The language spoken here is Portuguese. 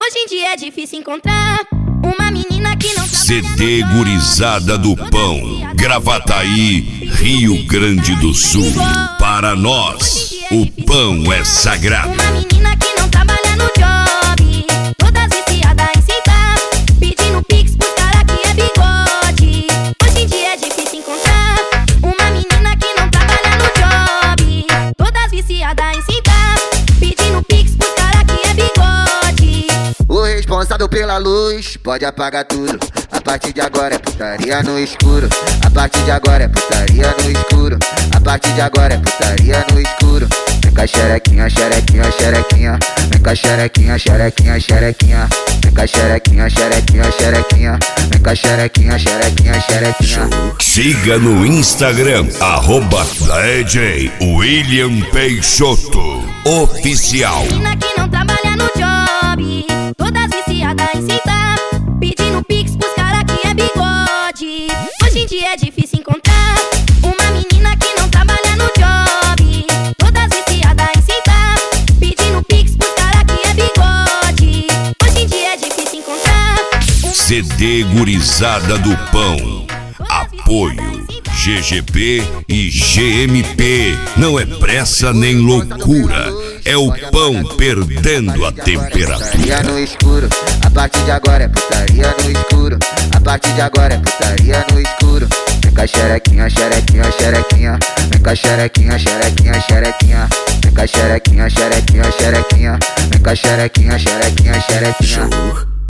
Hoje em dia é difícil encontrar uma menina que não CD Gurizada do Pão, Gravataí, Rio Grande do Sul. Para nós, o pão é sagrado. Uma menina que não trabalha no job, todas viciadas em sentar, pedindo pix pros cara que é bigode. Hoje em dia é difícil encontrar uma menina que não trabalha no job, todas viciadas em sentar, pedindo pix pros cara que é bigode. O responsável pela luz pode apagar tudo. A partir de agora é putaria no escuro. A partir de agora é putaria no escuro. A partir de agora é putaria no escuro. Vem cá xerequinha, xerequinha, xerequinha. Vem cá xerequinha, xerequinha, xerequinha. Vem cá xerequinha, xerequinha, xerequinha. Vem cá xerequinha, xerequinha, xerequinha. Siga no Instagram, @DJ William Peixoto Oficial. Menina que não trabalha no job, todas viciadas em sentar, pedindo pix pros cara que é bigode. Hoje em dia é difícil encontrar uma menina que não trabalha no job, todas viciadas em sentar, pedindo pix pros cara que é bigode. Hoje em dia é difícil encontrar CD Gurizada do Pão. Apoio GGP e GMP. Não é pressa nem loucura, é o pão perdendo a temperatura. Putaria no escuro. A partir de agora é putaria no escuro. A partir de agora é putaria no escuro. Vem cá xerequinha, xerequinha, xerequinha. Vem cá xerequinha, xerequinha, xerequinha. Vem cá xerequinha, xerequinha, xerequinha. Vem cá xerequinha, xerequinha, xerequinha.